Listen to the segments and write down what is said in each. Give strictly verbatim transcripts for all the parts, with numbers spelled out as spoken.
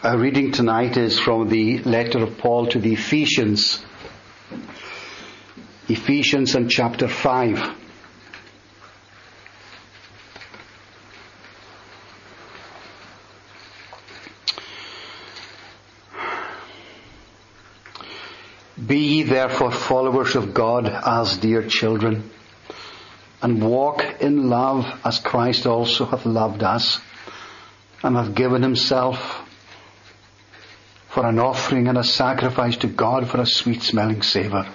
Our reading tonight is from the letter of Paul to the Ephesians. Ephesians and chapter five. Be ye therefore followers of God as dear children, and walk in love as Christ also hath loved us, and hath given himself for an offering and a sacrifice to God for a sweet-smelling savour.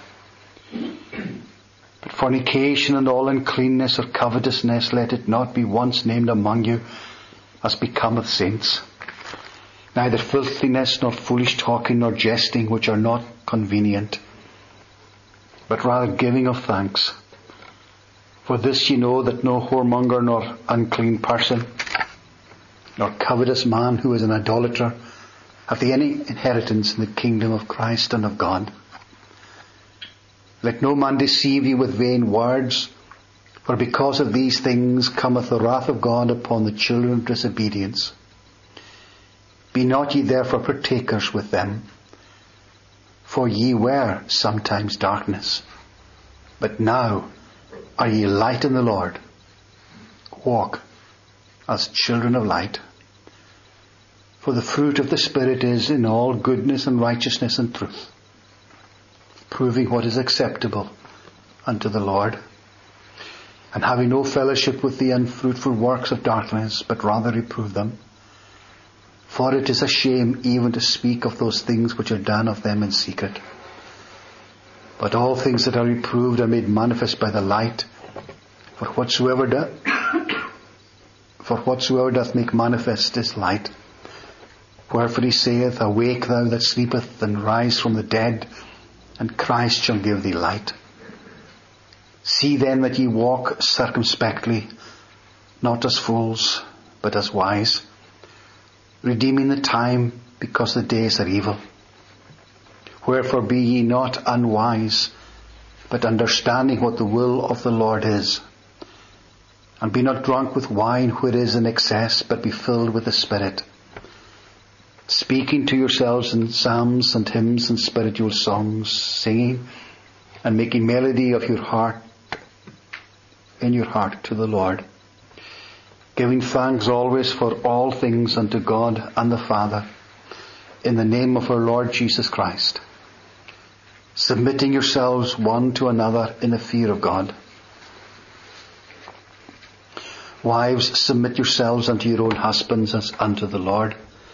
But fornication and all uncleanness or covetousness, let it not be once named among you, as becometh saints. Neither filthiness, nor foolish talking, nor jesting, which are not convenient, but rather giving of thanks. For this ye know, that no whoremonger, nor unclean person, nor covetous man who is an idolater, hath any inheritance in the kingdom of Christ and of God. Let no man deceive you with vain words, for because of these things cometh the wrath of God upon the children of disobedience. Be not ye therefore partakers with them, for ye were sometimes darkness, but now are ye light in the Lord. Walk as children of light. For the fruit of the Spirit is in all goodness and righteousness and truth, proving what is acceptable unto the Lord, and having no fellowship with the unfruitful works of darkness, but rather reprove them. For it is a shame even to speak of those things which are done of them in secret. But all things that are reproved are made manifest by the light, for whatsoever doth, for whatsoever doth make manifest is light. Wherefore he saith, Awake thou that sleepeth, and rise from the dead, and Christ shall give thee light. See then that ye walk circumspectly, not as fools, but as wise, redeeming the time, because the days are evil. Wherefore be ye not unwise, but understanding what the will of the Lord is. And be not drunk with wine where it is in excess, but be filled with the Spirit, speaking to yourselves in psalms and hymns and spiritual songs, singing and making melody of your heart, in your heart to the Lord, giving thanks always for all things unto God and the Father, in the name of our Lord Jesus Christ, submitting yourselves one to another in the fear of God. Wives, submit yourselves unto your own husbands as unto the Lord.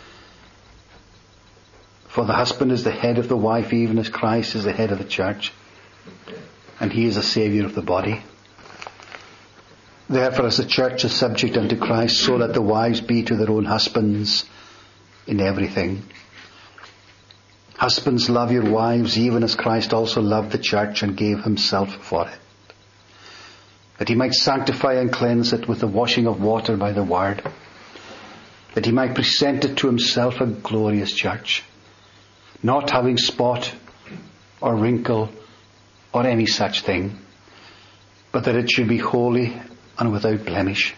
For the husband is the head of the wife, even as Christ is the head of the church, and he is the Saviour of the body. Therefore, as the church is subject unto Christ, so let the wives be to their own husbands in everything. Husbands, love your wives, even as Christ also loved the church and gave himself for it, that he might sanctify and cleanse it with the washing of water by the word, that he might present it to himself a glorious church, not having spot or wrinkle or any such thing, but that it should be holy and without blemish.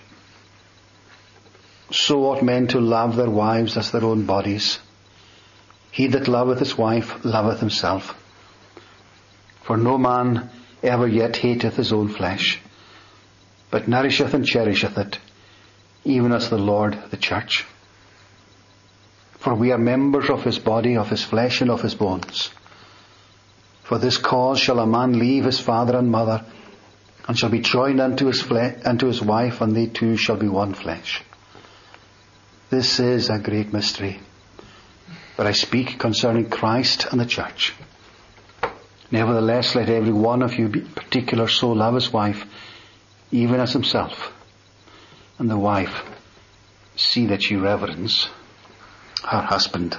So ought men to love their wives as their own bodies. He that loveth his wife loveth himself. For no man ever yet hateth his own flesh, but nourisheth and cherisheth it, even as the Lord the church. For we are members of his body, of his flesh, and of his bones. For this cause shall a man leave his father and mother, and shall be joined unto his fle- unto his wife, and they two shall be one flesh. This is a great mystery, but I speak concerning Christ and the church. Nevertheless, let every one of you be particular, so love his wife, even as himself, and the wife see that she reverence her husband.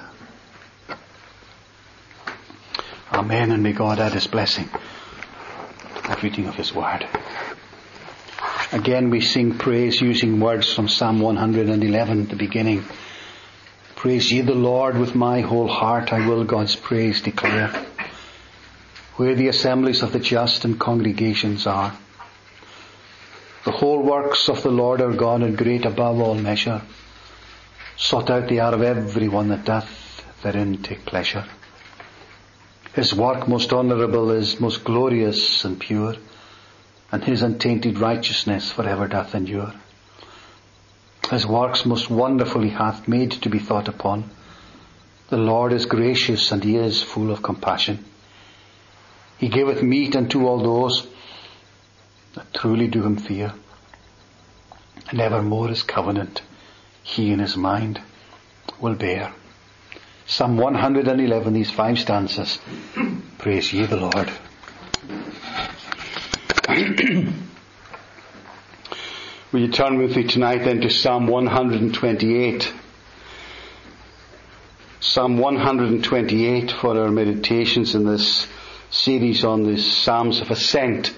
Amen, and may God add his blessing to the reading of his word. Again we sing praise using words from Psalm one hundred eleven at the beginning. Praise ye the Lord with my whole heart, I will God's praise declare, where the assemblies of the just and congregations are. The whole works of the Lord our God are great above all measure. sought out they are of every one that doth therein take pleasure. His work most honourable is most glorious and pure, and his untainted righteousness for ever doth endure. His works most wonderful he hath made to be thought upon. The Lord is gracious, and he is full of compassion. He giveth meat unto all those that truly do him fear, and evermore his covenant he in his mind will bear. Psalm one hundred eleven, these five stanzas. Praise ye the Lord. Will you turn with me tonight then to Psalm one hundred twenty-eight? Psalm one hundred twenty-eight for our meditations in this series on the Psalms of Ascent.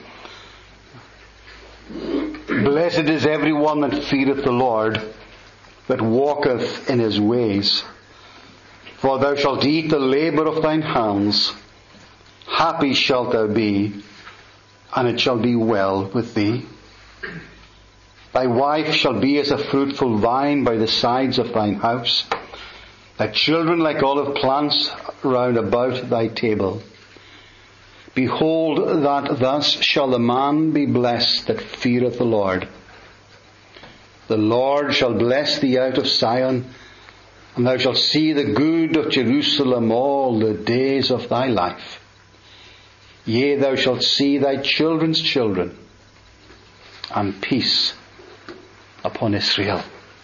Blessed is every one that feareth the Lord, that walketh in his ways. For thou shalt eat the labour of thine hands. Happy shalt thou be, and it shall be well with thee. Thy wife shall be as a fruitful vine by the sides of thine house, thy children like olive plants round about thy table. Behold, that thus shall the man be blessed that feareth the Lord. The Lord shall bless thee out of Zion, and thou shalt see the good of Jerusalem all the days of thy life. Yea, thou shalt see thy children's children, and peace upon Israel.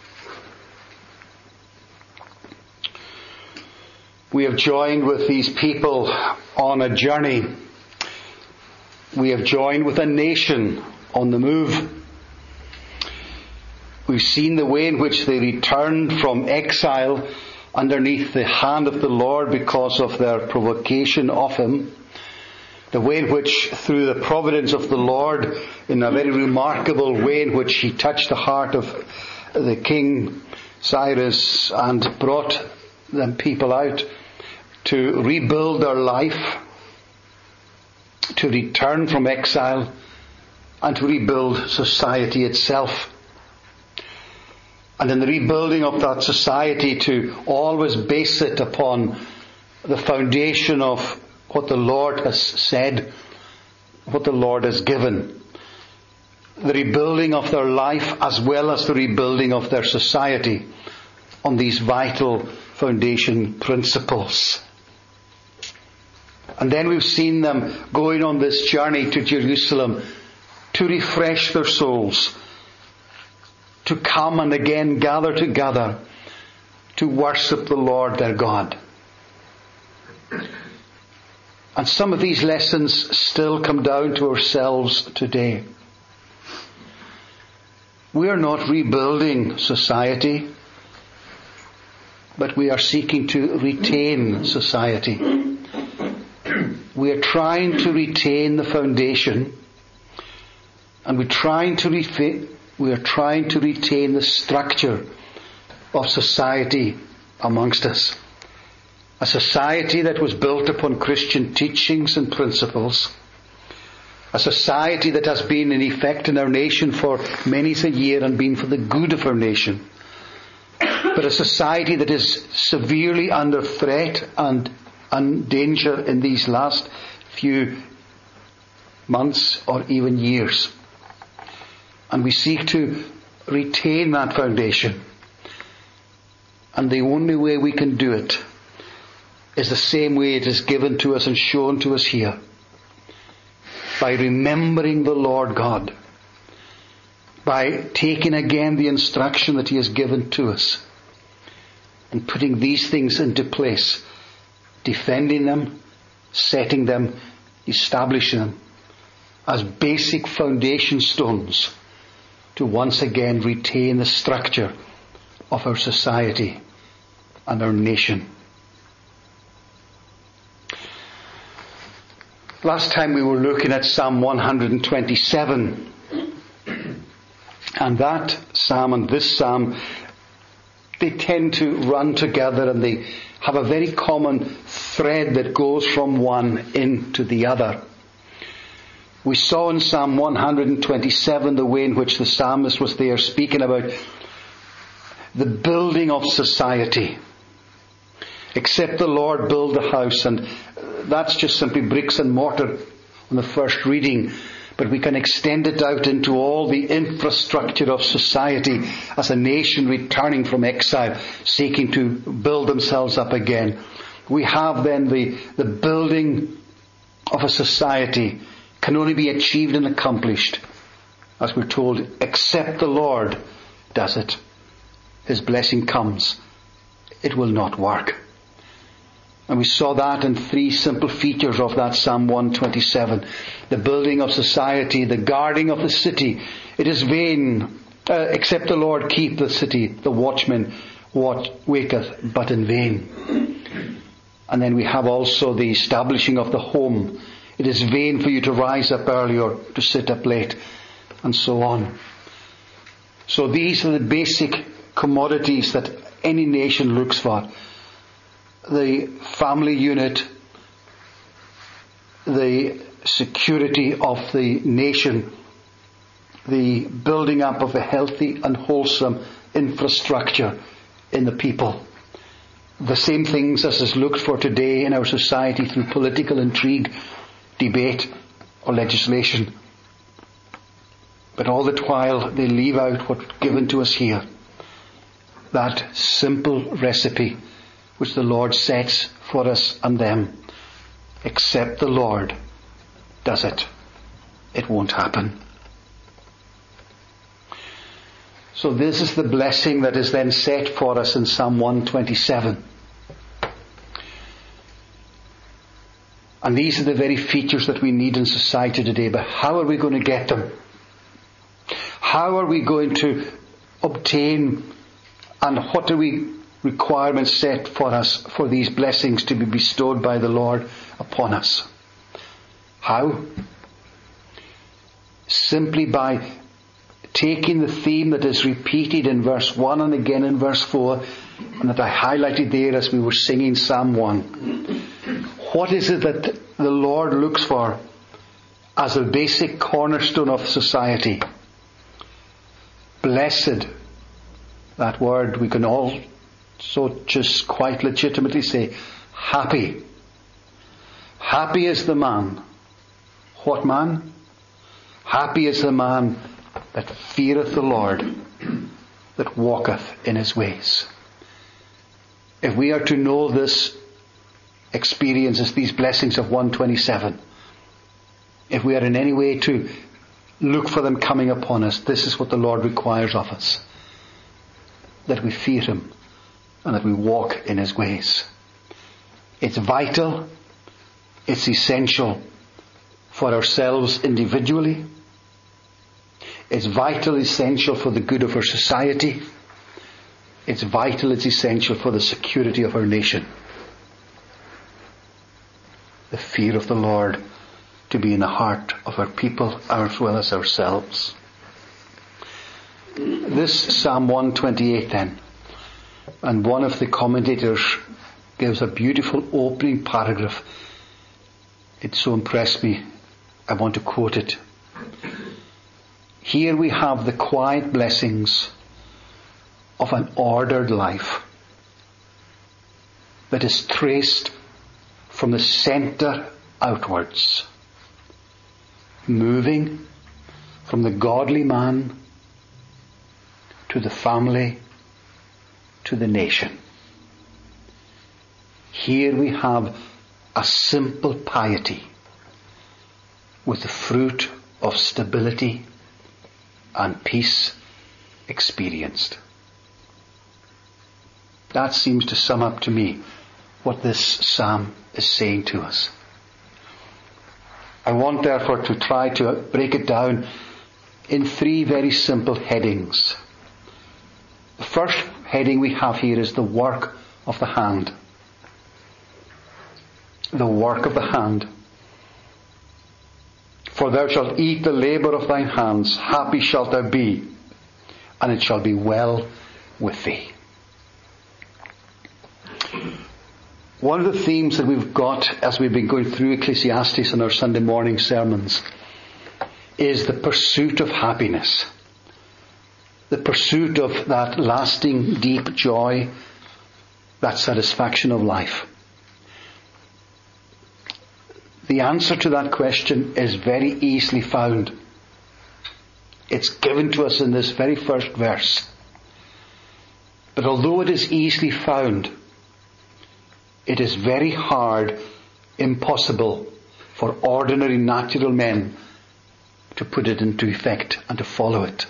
We have joined with these people on a journey. We have joined with a nation on the move. We've seen the way in which they returned from exile underneath the hand of the Lord because of their provocation of him. The way in which, through the providence of the Lord, in a very remarkable way in which he touched the heart of the king Cyrus and brought them people out to rebuild their life, to return from exile, and to rebuild society itself. And in the rebuilding of that society, to always base it upon the foundation of what the Lord has said, what the Lord has given. The rebuilding of their life as well as the rebuilding of their society on these vital foundation principles. And then we've seen them going on this journey to Jerusalem to refresh their souls, to come and again gather together to worship the Lord their God. And some of these lessons still come down to ourselves today. We are not rebuilding society, but we are seeking to retain society. We are trying to retain the foundation, and we're trying to re- we are trying to retain the structure of society amongst us. A society that was built upon Christian teachings and principles. A society that has been in effect in our nation for many a year and been for the good of our nation. But a society that is severely under threat and and danger in these last few months or even years. And we seek to retain that foundation. And the only way we can do it is the same way it is given to us and shown to us here. By remembering the Lord God. By taking again the instruction that he has given to us. And putting these things into place. Defending them, setting them, establishing them as basic foundation stones to once again retain the structure of our society and our nation. Last time we were looking at Psalm one hundred twenty-seven, and that psalm and this psalm, they tend to run together and they have a very common thread that goes from one into the other. We saw in Psalm one hundred twenty-seven the way in which the psalmist was there speaking about the building of society. Except the Lord build the house, and that's just simply bricks and mortar on the first reading, but we can extend it out into all the infrastructure of society as a nation returning from exile, seeking to build themselves up again. We have then the, the building of a society can only be achieved and accomplished, as we're told, except the Lord does it. His blessing comes. It will not work. And we saw that in three simple features of that Psalm one twenty-seven. The building of society, the guarding of the city. It is vain, uh, except the Lord keep the city, the watchman watch, waketh, but in vain. And then we have also the establishing of the home. It is vain for you to rise up early or to sit up late, and so on. So these are the basic commodities that any nation looks for. The family unit, the security of the nation, the building up of a healthy and wholesome infrastructure in the people. The same things as is looked for today in our society through political intrigue, debate or legislation. But all the while they leave out what's given to us here. That simple recipe which the Lord sets for us and them. Except the Lord does it, it won't happen. So this is the blessing that is then set for us in Psalm one twenty-seven. And these are the very features that we need in society today. But how are we going to get them? How are we going to obtain, and what are we requirements set for us for these blessings to be bestowed by the Lord upon us? How? Simply by taking the theme that is repeated in verse one and again in verse four, and that I highlighted there as we were singing Psalm one. What is it that the Lord looks for as a basic cornerstone of society? Blessed. That word we can all so just quite legitimately say, happy. Happy is the man. What man? Happy is the man that feareth the Lord, that walketh in his ways. If we are to know this experience as these blessings of one twenty-seven, if we are in any way to look for them coming upon us, this is what the Lord requires of us. That we fear him and that we walk in his ways. It's vital, it's essential for ourselves individually. It's vital, essential for the good of our society. It's vital, it's essential for the security of our nation. The fear of the Lord to be in the heart of our people as well as ourselves. This Psalm one twenty-eight then, and one of the commentators gives a beautiful opening paragraph. It so impressed me, I want to quote it. Here we have the quiet blessings of an ordered life that is traced from the centre outwards, moving from the godly man to the family to the nation. Here we have a simple piety with the fruit of stability and peace experienced. That seems to sum up to me what this psalm is saying to us. I want therefore to try to break it down in three very simple headings. The first heading we have here is the work of the hand. The work of the hand. For thou shalt eat the labour of thine hands, happy shalt thou be, and it shall be well with thee. One of the themes that we've got as we've been going through Ecclesiastes in our Sunday morning sermons is the pursuit of happiness. the pursuit of that lasting, deep joy, that satisfaction of life? The answer to that question is very easily found. It's given to us in this very first verse. But although it is easily found, it is very hard, impossible for ordinary natural men to put it into effect and to follow it.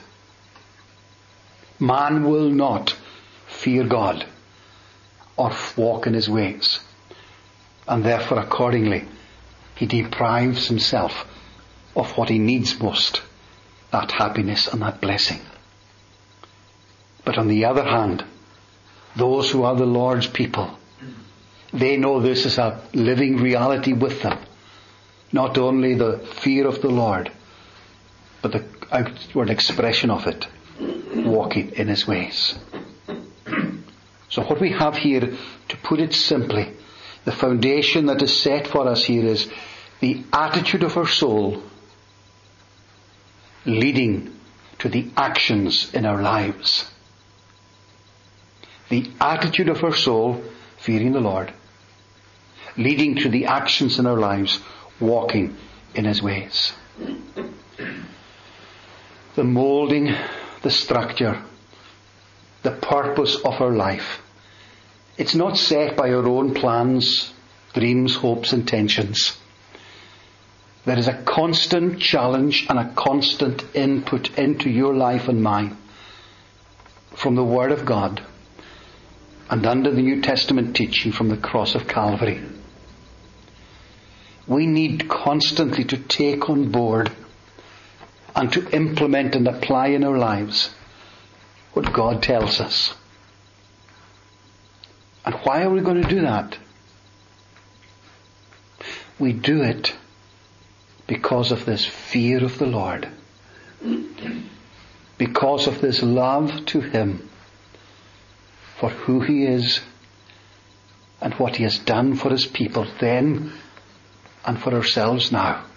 Man will not fear God or walk in his ways, and therefore accordingly he deprives himself of what he needs most, that happiness and that blessing. But on the other hand, those who are the Lord's people, they know this is a living reality with them. Not only the fear of the Lord, but the outward expression of it, walking in his ways. So what we have here, to put it simply, the foundation that is set for us here is the attitude of our soul leading to the actions in our lives. The attitude of our soul, fearing the Lord, leading to the actions in our lives, walking in his ways. The moulding, the structure, the purpose of our life, it's not set by our own plans, dreams, hopes, intentions. There is a constant challenge and a constant input into your life and mine from the Word of God and under the New Testament teaching from the cross of Calvary. We need constantly to take on board and to implement and apply in our lives what God tells us. And why are we going to do that? We do it because of this fear of the Lord. Because of this love to him for who he is and what he has done for his people then and for ourselves now.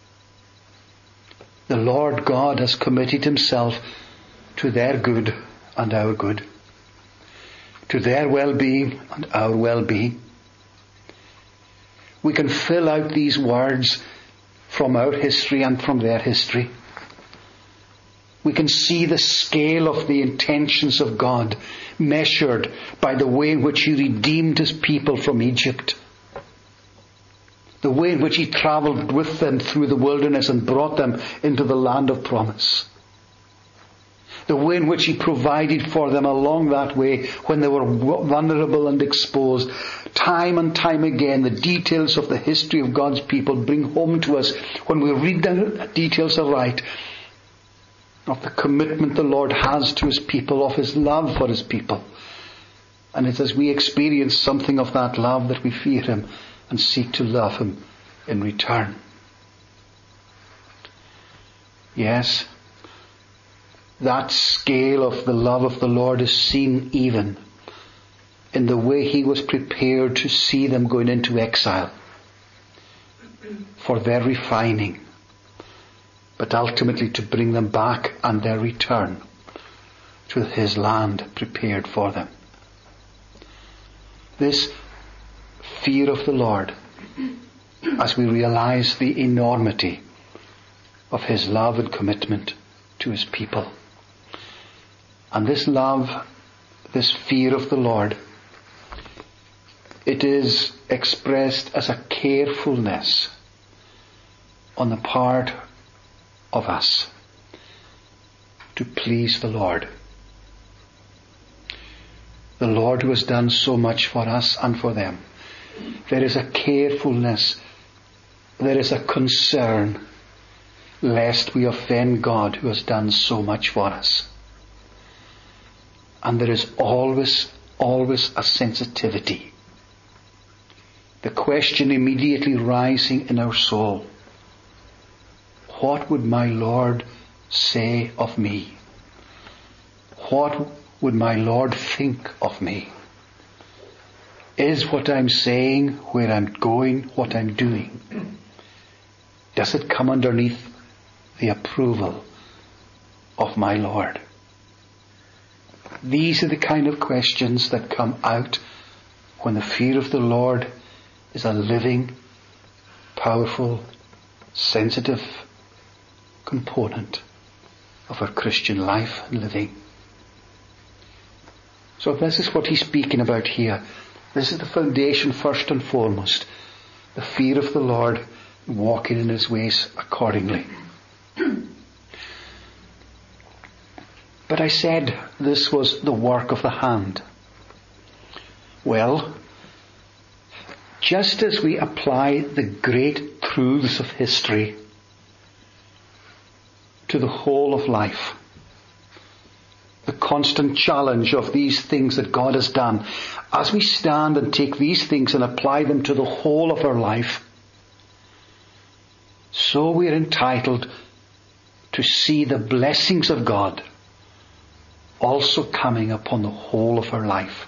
The Lord God has committed himself to their good and our good, to their well-being and our well-being. We can fill out these words from our history and from their history. We can see the scale of the intentions of God measured by the way in which he redeemed his people from Egypt, the way in which he travelled with them through the wilderness and brought them into the land of promise, the way in which he provided for them along that way when they were vulnerable and exposed. Time and time again, the details of the history of God's people bring home to us, when we read the details aright, of the commitment the Lord has to his people, of his love for his people. And it's as we experience something of that love that we fear him and seek to love him in return. Yes, that scale of the love of the Lord is seen even in the way he was prepared to see them going into exile for their refining, but ultimately to bring them back and their return to his land prepared for them. This fear of the Lord, as we realize the enormity of his love and commitment to his people. And this love, this fear of the Lord, it is expressed as a carefulness on the part of us to please the Lord. The Lord who has done so much for us and for them. There is a carefulness, there is a concern, lest we offend God who has done so much for us. And there is always, always a sensitivity. The question immediately rising in our soul: what would my Lord say of me? What would my Lord think of me? Is what I'm saying, where I'm going, what I'm doing, does it come underneath the approval of my Lord? These are the kind of questions that come out when the fear of the Lord is a living, powerful, sensitive component of our Christian life and living. So this is what he's speaking about here. This is the foundation first and foremost. The fear of the Lord, walking in his ways accordingly. But I said this was the work of the hand. Well, just as we apply the great truths of history to the whole of life, the constant challenge of these things that God has done, as we stand and take these things and apply them to the whole of our life, so we are entitled to see the blessings of God also coming upon the whole of our life.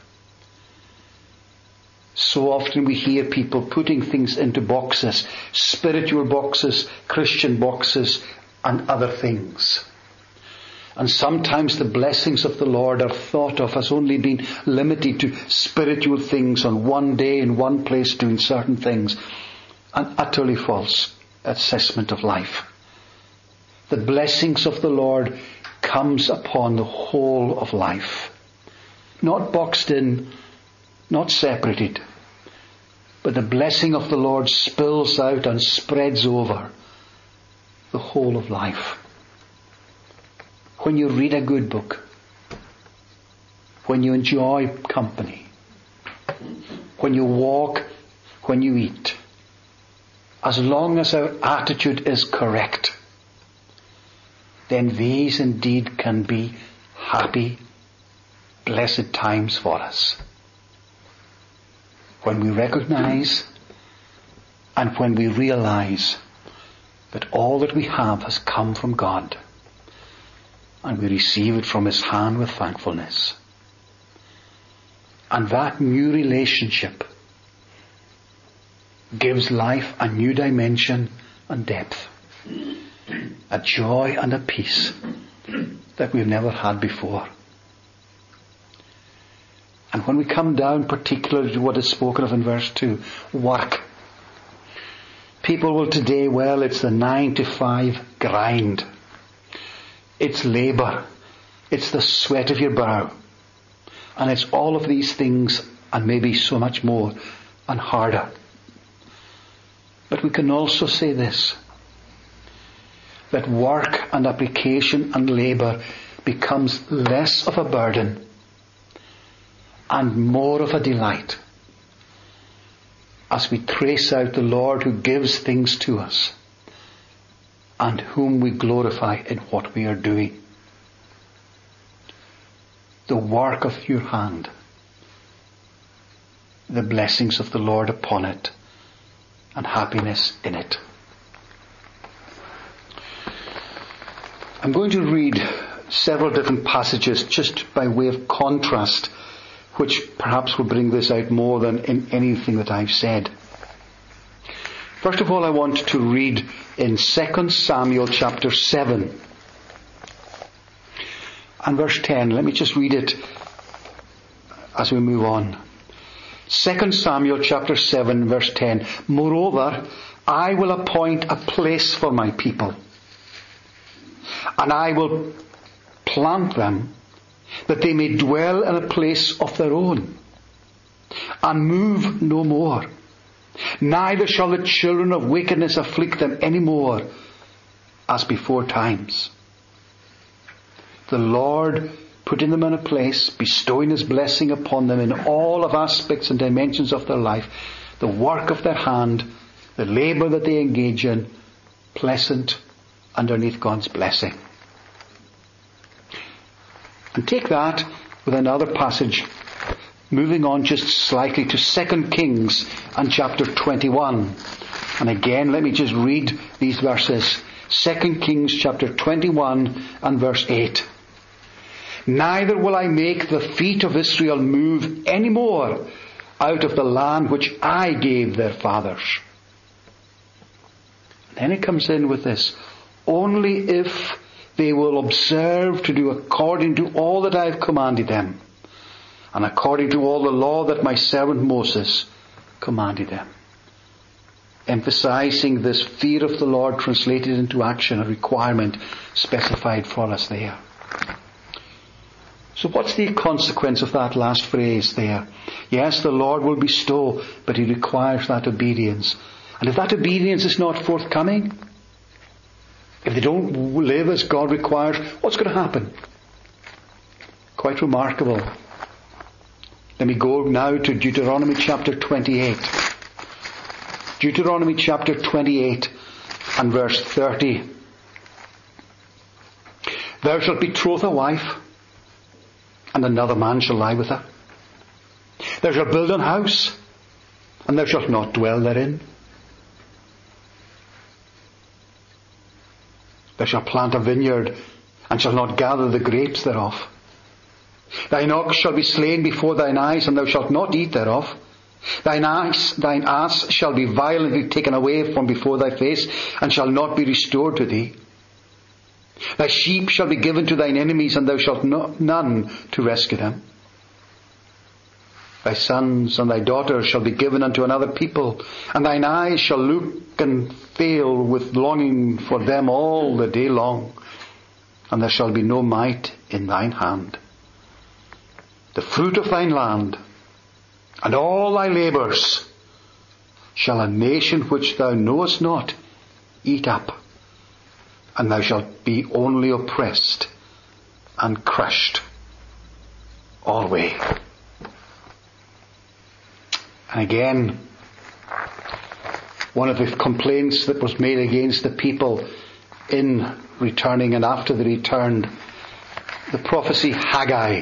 So often we hear people putting things into boxes, spiritual boxes, Christian boxes, and other things. And sometimes the blessings of the Lord are thought of as only being limited to spiritual things on one day in one place doing certain things. An utterly false assessment of life. The blessings of the Lord comes upon the whole of life. Not boxed in, not separated, but the blessing of the Lord spills out and spreads over the whole of life. When you read a good book, when you enjoy company, when you walk, when you eat, as long as our attitude is correct, then these indeed can be happy, blessed times for us. When we recognize and when we realize that all that we have has come from God and we receive it from his hand with thankfulness. And that new relationship gives life a new dimension and depth, a joy and a peace that we've never had before. And when we come down particularly to what is spoken of in verse two, work. People will today, well, it's the nine to five grind. It's labour. It's the sweat of your brow. And it's all of these things and maybe so much more and harder. But we can also say this, that work and application and labour becomes less of a burden and more of a delight as we trace out the Lord who gives things to us and whom we glorify in what we are doing. The work of your hand, the blessings of the Lord upon it, and happiness in it. I'm going to read several different passages just by way of contrast, which perhaps will bring this out more than in anything that I've said. First of all, I want to read in Second Samuel chapter seven and verse ten. Let me just read it as we move on. Second Samuel chapter seven verse ten. Moreover, I will appoint a place for my people, and I will plant them, that they may dwell in a place of their own, and move no more. Neither shall the children of wickedness afflict them any more, as before times. The Lord putting them in a place, bestowing his blessing upon them in all of aspects and dimensions of their life, the work of their hand, the labour that they engage in, pleasant underneath God's blessing. And take that with another passage, moving on just slightly to Second Kings and chapter twenty-one. And again, let me just read these verses. Second Kings chapter twenty-one and verse eight. Neither will I make the feet of Israel move any more out of the land which I gave their fathers. And then it comes in with this. Only if they will observe to do according to all that I have commanded them, and according to all the law that my servant Moses commanded them. Emphasizing this fear of the Lord translated into action, a requirement specified for us there. So what's the consequence of that last phrase there? Yes, the Lord will bestow, but He requires that obedience. And if that obedience is not forthcoming, if they don't live as God requires, what's going to happen? Quite remarkable. Let me go now to Deuteronomy chapter twenty-eight. Deuteronomy chapter twenty-eight and verse thirty. Thou shalt betroth a wife, and another man shall lie with her. Thou shalt build an house, and thou shalt not dwell therein. Thou shalt plant a vineyard, and shalt not gather the grapes thereof. Thine ox shall be slain before thine eyes, and thou shalt not eat thereof. Thine ass, thine ass shall be violently taken away from before thy face, and shall not be restored to thee. Thy sheep shall be given to thine enemies, and thou shalt not none to rescue them. Thy sons and thy daughters shall be given unto another people, and thine eyes shall look and fail with longing for them all the day long, and there shall be no might in thine hand. The fruit of thine land and all thy labours shall a nation which thou knowest not eat up, and thou shalt be only oppressed and crushed alway. And again, one of the complaints that was made against the people in returning and after they returned, the prophecy Haggai.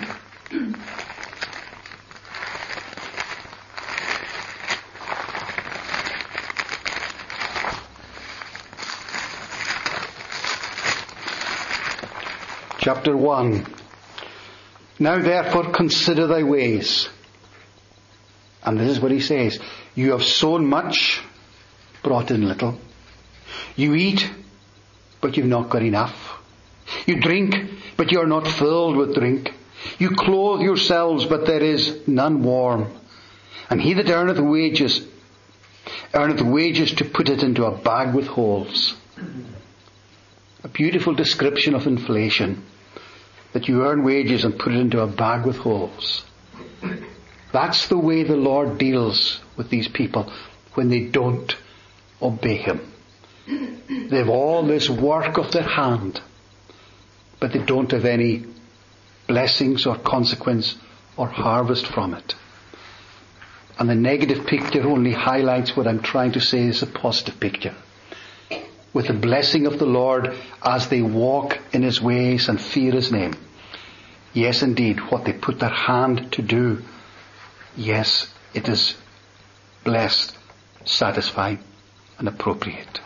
Chapter one. Now therefore consider thy ways. And this is what he says. You have sown much, brought in little. You eat, but you've not got enough. You drink, but you are not filled with drink. You clothe yourselves, but there is none warm. And he that earneth wages, earneth wages to put it into a bag with holes. A beautiful description of inflation. That you earn wages and put it into a bag with holes. That's the way the Lord deals with these people when they don't obey Him. They have all this work of their hand, but they don't have any blessings or consequence or harvest from it. And the negative picture only highlights what I'm trying to say is a positive picture. With the blessing of the Lord as they walk in His ways and fear His name. Yes, indeed, what they put their hand to do, yes, it is blessed, satisfied, and appropriate.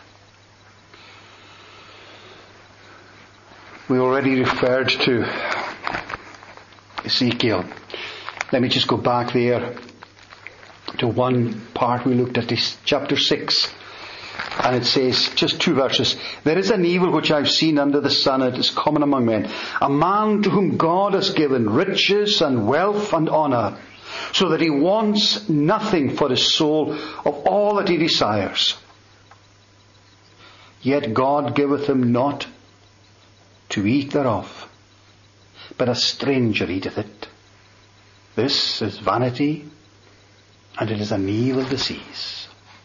We already referred to Ezekiel. Let me just go back there to one part we looked at, this chapter six. And it says, just two verses, there is an evil which I've seen under the sun, it is common among men. A man to whom God has given riches and wealth and honour, so that he wants nothing for his soul of all that he desires. Yet God giveth him not to eat thereof, but a stranger eateth it. This is vanity, and it is an evil disease.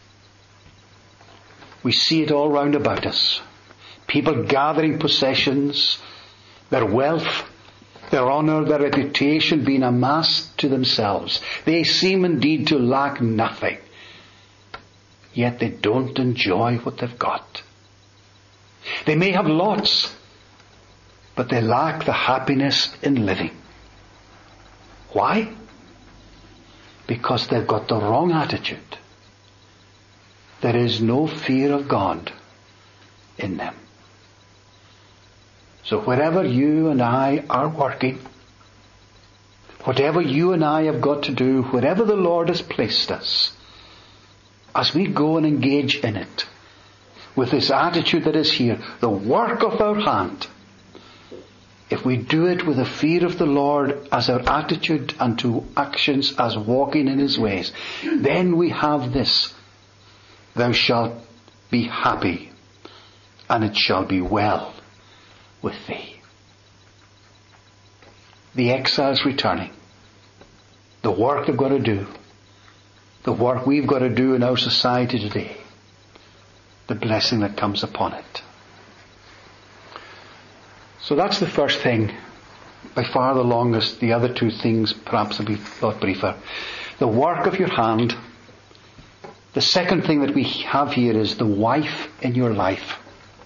We see it all round about us. People gathering possessions, their wealth, their honour, their reputation being amassed to themselves. They seem indeed to lack nothing. Yet they don't enjoy what they've got. They may have lots, but they lack the happiness in living. Why? Because they've got the wrong attitude. There is no fear of God in them. So wherever you and I are working, whatever you and I have got to do, wherever the Lord has placed us, as we go and engage in it, with this attitude that is here, the work of our hand, if we do it with the fear of the Lord as our attitude and to actions as walking in His ways, then we have this: thou shalt be happy, and it shall be well with thee. The exile's returning. The work they've got to do. The work we've got to do in our society today. The blessing that comes upon it. So that's the first thing. By far the longest. The other two things perhaps will be thought briefer. The work of your hand. The second thing that we have here is the wife in your life.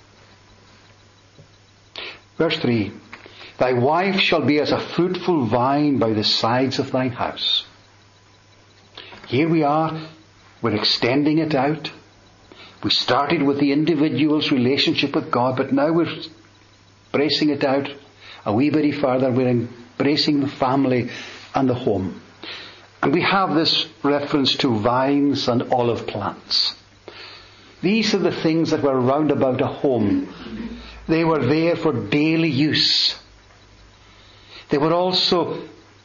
Verse three. Thy wife shall be as a fruitful vine by the sides of thine house. Here we are. We're extending it out. We started with the individual's relationship with God, but now we're bracing it out a wee bit further. We're embracing the family and the home. And we have this reference to vines and olive plants. These are the things that were round about a home. They were there for daily use. They were also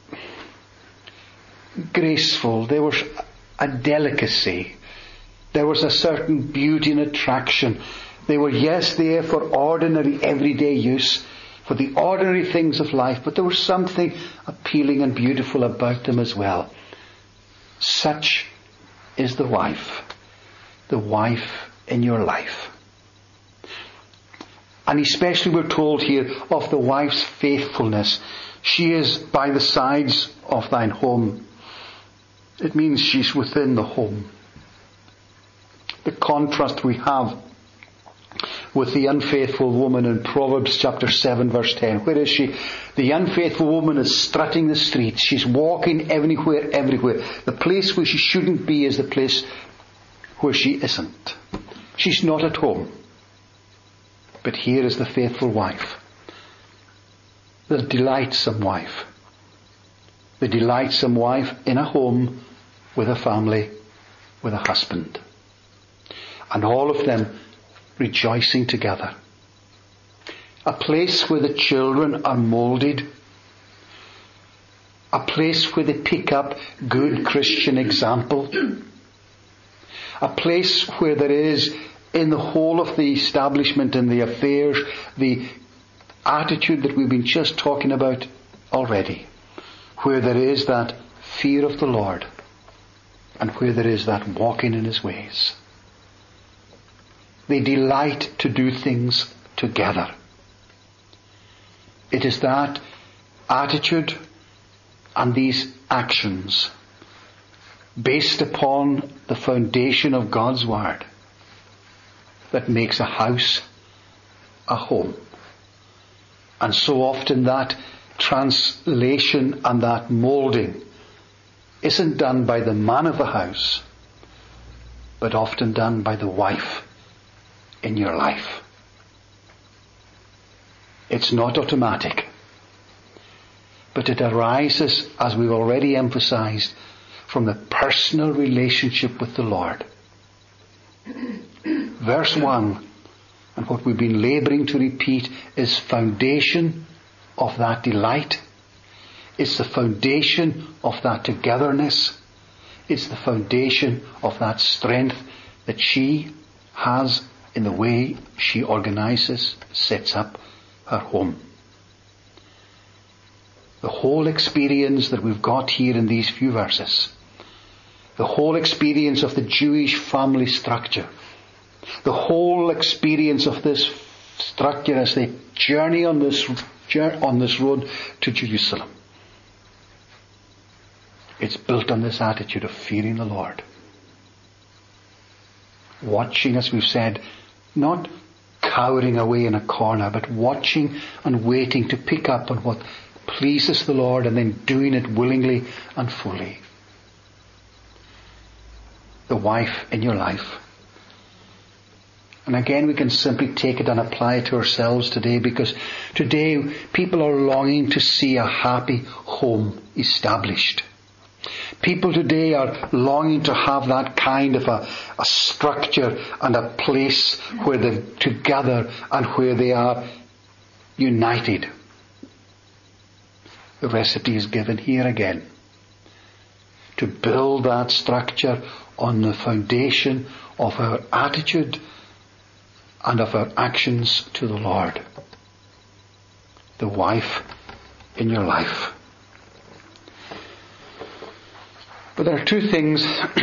graceful. There was a delicacy. There was a certain beauty and attraction. They were, yes, there for ordinary, everyday use, for the ordinary things of life, but there was something appealing and beautiful about them as well. Such is the wife. The wife in your life. And especially we're told here of the wife's faithfulness. She is by the sides of thine home. It means she's within the home. The contrast we have with the unfaithful woman in Proverbs chapter seven verse ten. Where is she? The unfaithful woman is strutting the streets. She's walking everywhere, everywhere. The place where she shouldn't be is the place where she isn't. She's not at home. But here is the faithful wife. The delightsome wife. The delightsome wife in a home with a family, with a husband. And all of them rejoicing together. A place where the children are moulded. A place where they pick up good Christian example. A place where there is, in the whole of the establishment and the affairs, the attitude that we've been just talking about already. Where there is that fear of the Lord. And where there is that walking in His ways. They delight to do things together. It is that attitude and these actions based upon the foundation of God's Word that makes a house a home. And so often that translation and that moulding isn't done by the man of the house, but often done by the wife in your life. It's not automatic, but it arises, as we've already emphasized, from the personal relationship with the Lord. Verse one, and what we've been labouring to repeat, is foundation of that delight. It's the foundation of that togetherness. It's the foundation of that strength that she has in the way she organises, sets up her home. The whole experience that we've got here in these few verses, the whole experience of the Jewish family structure, the whole experience of this structure as they journey on this on this road to Jerusalem, it's built on this attitude of fearing the Lord. Watching, as we've said, not cowering away in a corner, but watching and waiting to pick up on what pleases the Lord and then doing it willingly and fully. The wife in your life. And again, we can simply take it and apply it to ourselves today, because today people are longing to see a happy home established. People today are longing to have that kind of a, a structure and a place where they're together and where they are united The recipe is given here again. To build that structure on the foundation of our attitude and of our actions to the Lord. The wife in your life. But there are two things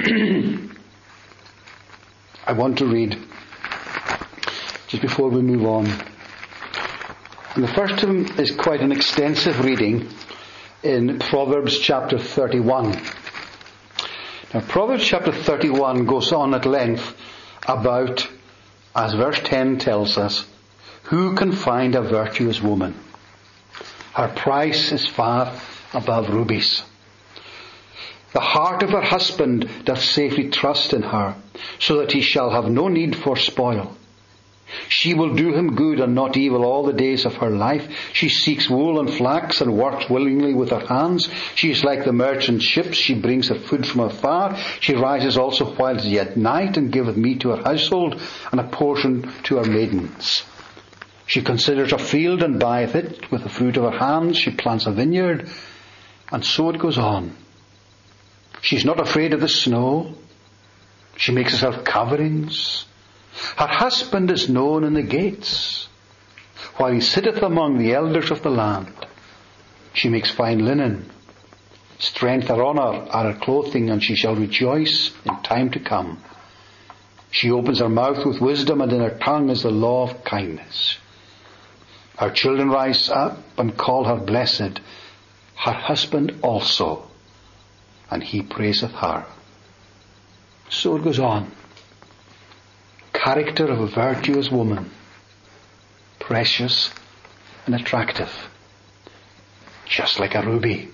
I want to read just before we move on. And the first of them is quite an extensive reading in Proverbs chapter thirty-one. Now Proverbs chapter thirty-one goes on at length about, as verse ten tells us, who can find a virtuous woman? Her price is far above rubies. The heart of her husband doth safely trust in her, so that he shall have no need for spoil. She will do him good and not evil all the days of her life. She seeks wool and flax and works willingly with her hands. She is like the merchant ships. She brings her food from afar. She rises also while it is yet night and giveth meat to her household and a portion to her maidens. She considers a field and buyeth it with the fruit of her hands. She plants a vineyard, and so it goes on. She is not afraid of the snow. She makes herself coverings. Her husband is known in the gates, while he sitteth among the elders of the land. She makes fine linen. Strength and honour are her clothing, and she shall rejoice in time to come. She opens her mouth with wisdom, and in her tongue is the law of kindness. Her children rise up and call her blessed, her husband also, and he praiseth her. So it goes on. Character of a virtuous woman, precious and attractive, just like a ruby.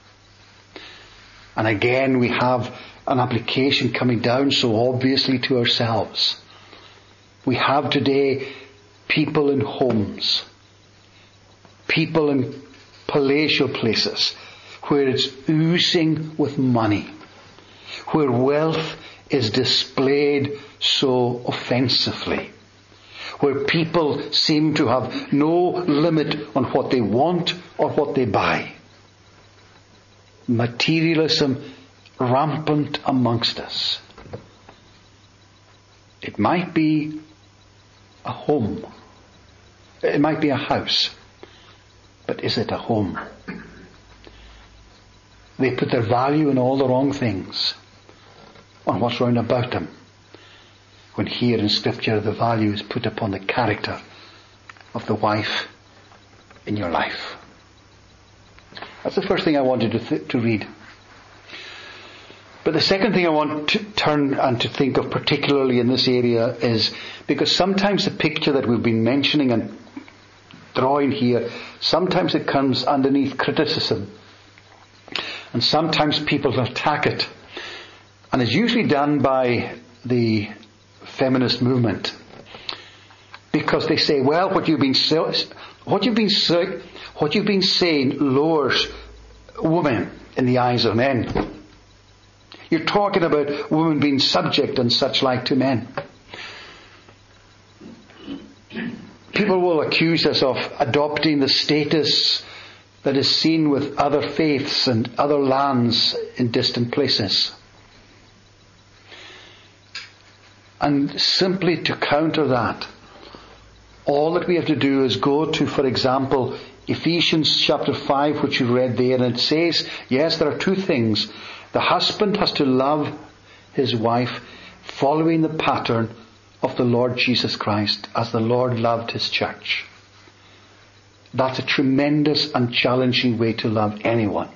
And again we have an application coming down so obviously to ourselves. We have today people in homes, people in palatial places where it's oozing with money, where wealth is displayed so offensively, where people seem to have no limit on what they want or what they buy. Materialism rampant amongst us. It might be a home. It might be a house. But is it a home? They put their value in all the wrong things, on what's round about them, when here in Scripture the value is put upon the character of the wife in your life. That's the first thing I wanted to, th- to read. But the second thing I want to turn and to think of particularly in this area is, because sometimes the picture that we've been mentioning and drawing here, sometimes it comes underneath criticism, and sometimes people attack it. And it's usually done by the feminist movement, because they say, "Well, what you've been so, what you've been so, what you've been saying lowers women in the eyes of men. You're talking about women being subject and such like to men." People will accuse us of adopting the status that is seen with other faiths and other lands in distant places. And simply to counter that, all that we have to do is go to, for example, Ephesians chapter five, which you read there, and it says, yes, there are two things. The husband has to love his wife following the pattern of the Lord Jesus Christ, as the Lord loved his church. That's a tremendous and challenging way to love anyone.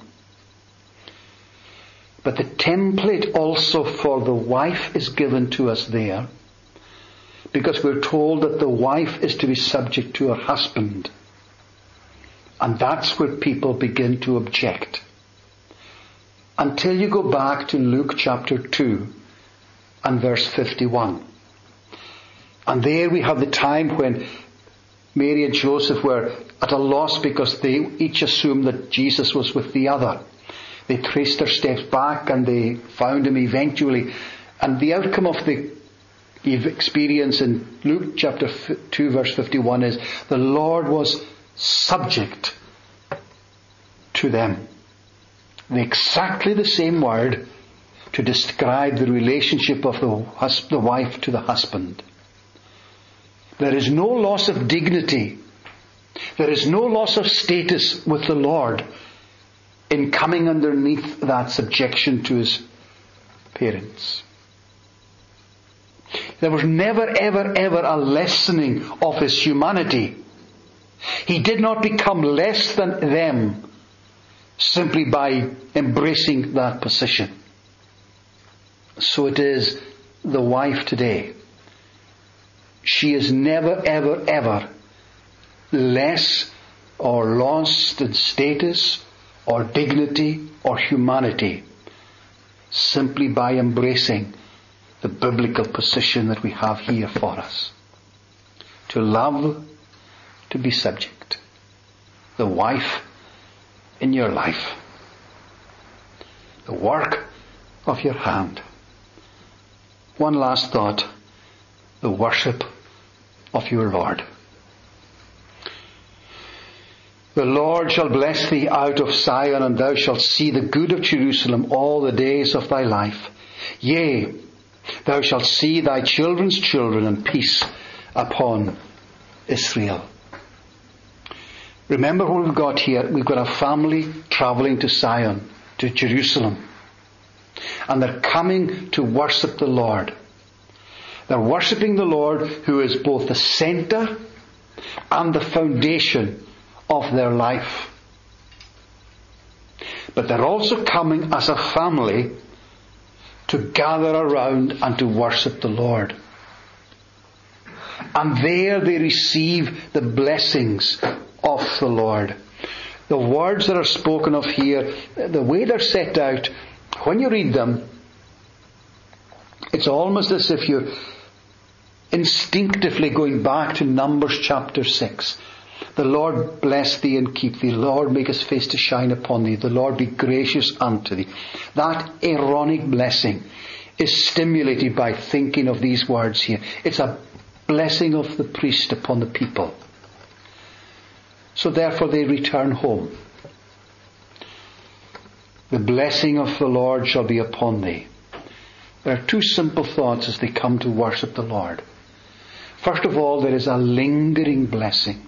But the template also for the wife is given to us there, because we're told that the wife is to be subject to her husband. And that's where people begin to object. Until you go back to Luke chapter two and verse fifty-one. And there we have the time when Mary and Joseph were at a loss because they each assumed that Jesus was with the other. They traced their steps back and they found him eventually. And the outcome of the experience in Luke chapter two verse fifty-one is the Lord was subject to them. Exactly the same word to describe the relationship of the, hus- the wife to the husband. There is no loss of dignity. There is no loss of status with the Lord in coming underneath that subjection to his parents. There was never, ever, ever a lessening of his humanity. He did not become less than them simply by embracing that position. So it is the wife today. She is never, ever, ever less or lost in status or dignity or humanity simply by embracing the biblical position that we have here for us. To love, to be subject. The wife in your life. The work of your hand. One last thought. The worship of your Lord. The Lord shall bless thee out of Zion, and thou shalt see the good of Jerusalem all the days of thy life. Yea, thou shalt see thy children's children, and peace upon Israel. Remember what we've got here. We've got a family travelling to Zion, to Jerusalem. And they're coming to worship the Lord. They're worshipping the Lord, who is both the centre and the foundation of their life. But they're also coming as a family to gather around and to worship the Lord. And there they receive the blessings of the Lord. The words that are spoken of here, the way they're set out, when you read them, it's almost as if you're instinctively going back to Numbers chapter six. The Lord bless thee and keep thee. The Lord make his face to shine upon thee. The Lord be gracious unto thee. That Aaronic blessing is stimulated by thinking of these words here. It's a blessing of the priest upon the people. So therefore they return home. The blessing of the Lord shall be upon thee. There are two simple thoughts as they come to worship the Lord. First of all, there is a lingering blessing.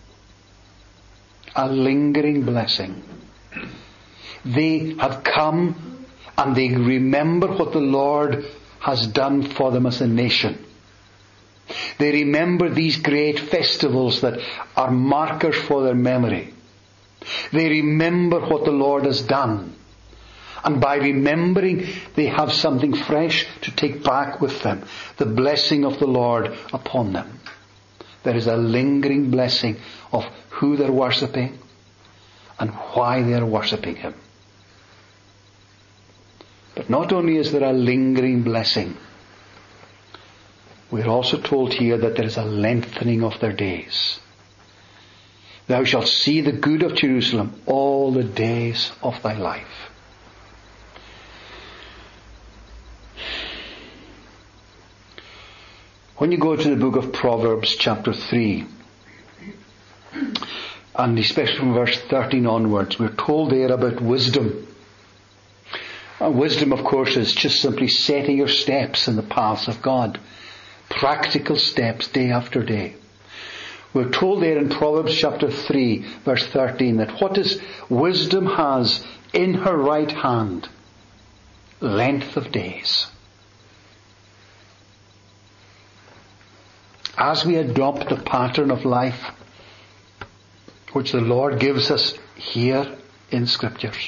A lingering blessing. They have come and they remember what the Lord has done for them as a nation. They remember these great festivals that are markers for their memory. They remember what the Lord has done. And by remembering, they have something fresh to take back with them. The blessing of the Lord upon them. There is a lingering blessing of who they're worshipping and why they're worshipping Him. But not only is there a lingering blessing, we're also told here that there is a lengthening of their days. Thou shalt see the good of Jerusalem all the days of thy life. When you go to the book of Proverbs chapter three, and especially from verse thirteen onwards, we're told there about wisdom. And wisdom, of course, is just simply setting your steps in the paths of God. Practical steps day after day. We're told there in Proverbs chapter three, verse thirteen, that what is wisdom has in her right hand? Length of days. As we adopt the pattern of life which the Lord gives us here in Scriptures,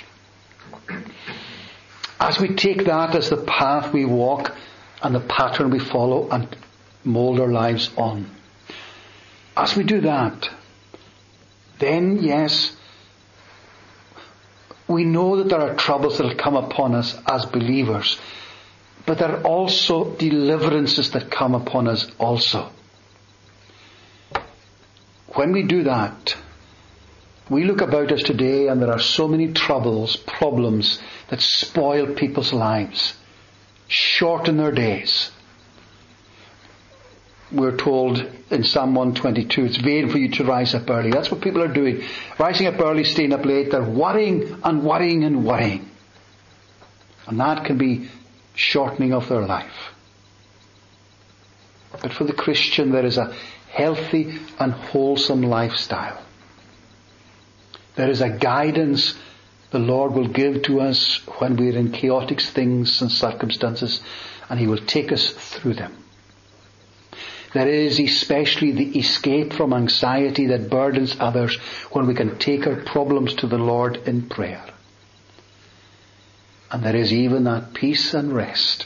as we take that as the path we walk and the pattern we follow and mould our lives on, as we do that, then yes, we know that there are troubles that will come upon us as believers, but there are also deliverances that come upon us also. When we do that, we look about us today and there are so many troubles, problems that spoil people's lives, shorten their days. we're told in Psalm one twenty-two, it's vain for you to rise up early. That's what people are doing. Rising up early, staying up late. They're worrying and worrying and worrying. And that can be shortening of their life. But for the Christian, there is a healthy and wholesome lifestyle. There is a guidance the Lord will give to us when we're in chaotic things and circumstances, and He will take us through them. There is especially the escape from anxiety that burdens others when we can take our problems to the Lord in prayer. And there is even that peace and rest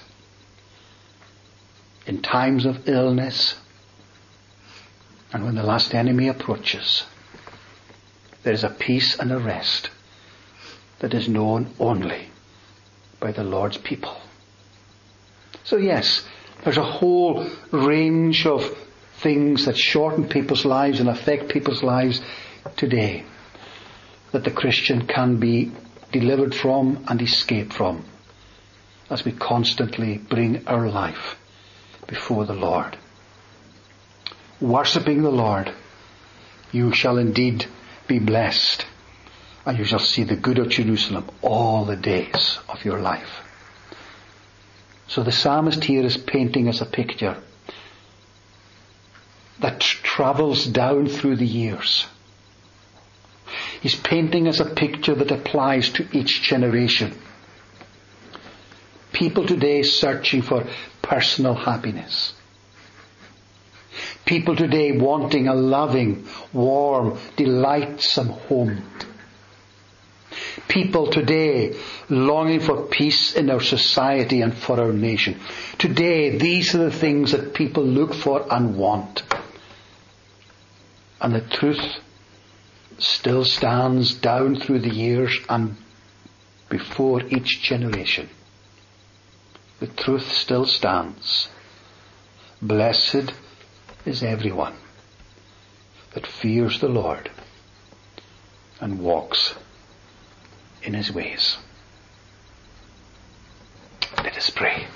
in times of illness and when the last enemy approaches. There is a peace and a rest that is known only by the Lord's people. So yes, there's a whole range of things that shorten people's lives and affect people's lives today that the Christian can be delivered from and escape from as we constantly bring our life before the Lord. Worshipping the Lord, you shall indeed be blessed, and you shall see the good of Jerusalem all the days of your life. So the psalmist here is painting us a picture that travels down through the years. He's painting us a picture that applies to each generation. People today searching for personal happiness. People today wanting a loving, warm, delightsome home. People today longing for peace in our society and for our nation. Today, these are the things that people look for and want. And the truth still stands down through the years and before each generation. The truth still stands. Blessed is everyone that fears the Lord and walks in His ways. Let us pray.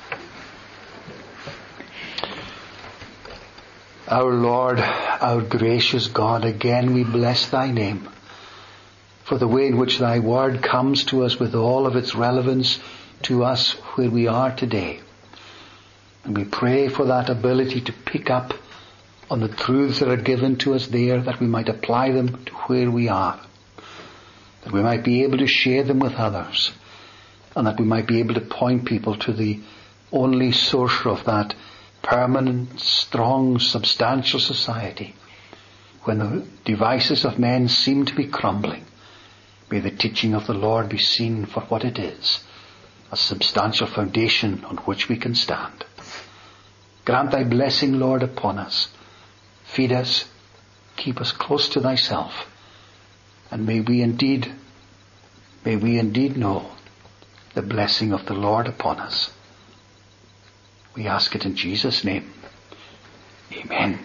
Our Lord, our gracious God, again we bless Thy name for the way in which Thy word comes to us with all of its relevance to us where we are today. And we pray for that ability to pick up on the truths that are given to us there, that we might apply them to where we are, that we might be able to share them with others, and that we might be able to point people to the only source of that permanent, strong, substantial society. When the devices of men seem to be crumbling, may the teaching of the Lord be seen for what it is, a substantial foundation on which we can stand. Grant Thy blessing, Lord, upon us. Feed us, keep us close to Thyself, and may we indeed, may we indeed know the blessing of the Lord upon us. We ask it in Jesus' name. Amen.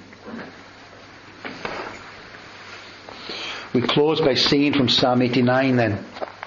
We close by singing from Psalm eighty-nine then.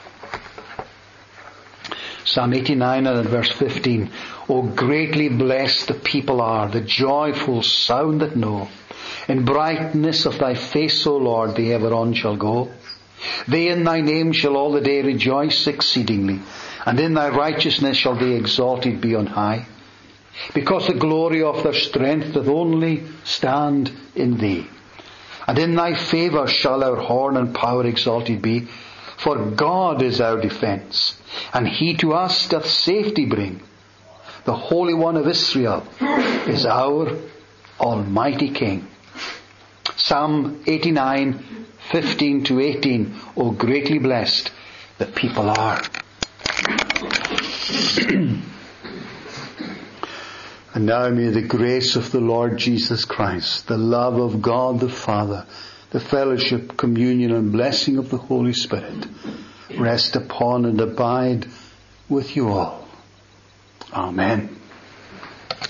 Psalm eighty-nine and verse fifteen. O greatly blessed the people are, the joyful sound that know. In brightness of Thy face, O Lord, they ever on shall go. They in Thy name shall all the day rejoice exceedingly, and in Thy righteousness shall they exalted be on high. Because the glory of their strength doth only stand in Thee. And in Thy favour shall our horn and power exalted be. For God is our defence, and He to us doth safety bring. The Holy One of Israel is our Almighty King. Psalm eighty-nine, fifteen to eighteen. O greatly blessed the people are. And now may the grace of the Lord Jesus Christ, the love of God the Father, the fellowship, communion and blessing of the Holy Spirit rest upon and abide with you all. Amen.